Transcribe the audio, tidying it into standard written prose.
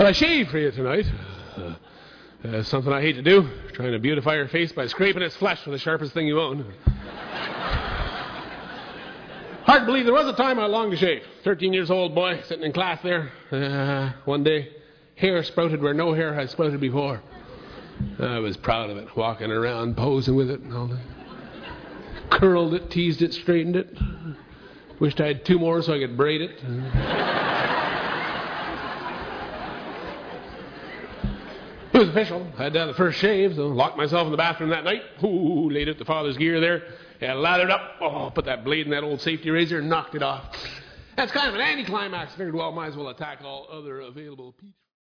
Well, I shaved for you tonight. Something I hate to do, trying to beautify your face by scraping its flesh with the sharpest thing you own. Hard to believe there was a time I longed to shave. 13 years old boy, sitting in class there. One day, hair sprouted where no hair had sprouted before. I was proud of it, walking around, posing with it and all that. Curled it, teased it, straightened it. Wished I had 2 more so I could braid it. It was official. I had to have the first shave, so locked myself in the bathroom that night. Ooh, laid out the father's gear there. Yeah, lathered up. Oh, put that blade in that old safety razor and knocked it off. That's kind of an anticlimax. Figured, well, might as well attack all other available peach.